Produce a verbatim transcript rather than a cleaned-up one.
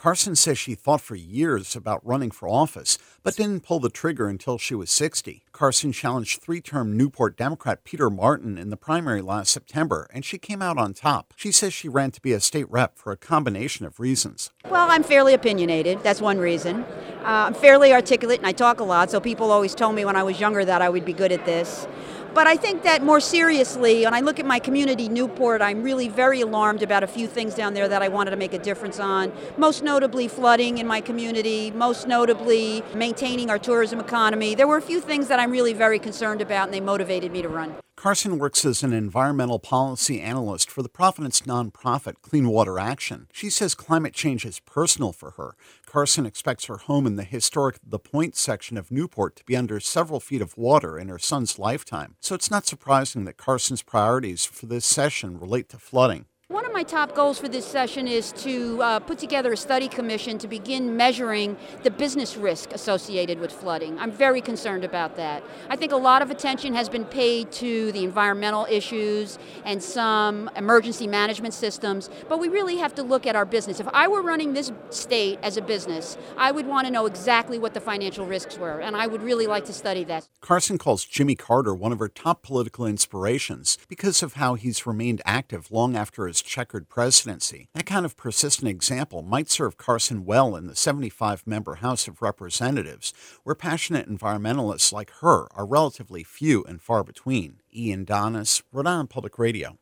Carson says she thought for years about running for office, but didn't pull the trigger until she was sixty. Carson challenged three-term Newport Democrat Peter Martin in the primary last September, and she came out on top. She says she ran to be a state rep for a combination of reasons. Well, I'm fairly opinionated. That's one reason. Uh, I'm fairly articulate, and I talk a lot, so people always told me when I was younger that I would be good at this. But I think that more seriously, when I look at my community, Newport, I'm really very alarmed about a few things down there that I wanted to make a difference on. Most notably flooding in my community, most notably maintaining our tourism economy. There were a few things that I'm really very concerned about, and they motivated me to run. Carson works as an environmental policy analyst for the Providence nonprofit Clean Water Action. She says climate change is personal for her. Carson expects her home in the historic The Point section of Newport to be under several feet of water in her son's lifetime. So it's not surprising that Carson's priorities for this session relate to flooding. One of my top goals for this session is to uh, put together a study commission to begin measuring the business risk associated with flooding. I'm very concerned about that. I think a lot of attention has been paid to the environmental issues and some emergency management systems, but we really have to look at our business. If I were running this state as a business, I would want to know exactly what the financial risks were, and I would really like to study that. Carson calls Jimmy Carter one of her top political inspirations because of how he's remained active long after his checkered presidency. That kind of persistent example might serve Carson well in the seventy-five member House of Representatives, where passionate environmentalists like her are relatively few and far between. Ian Donis, Rhode Island Public Radio.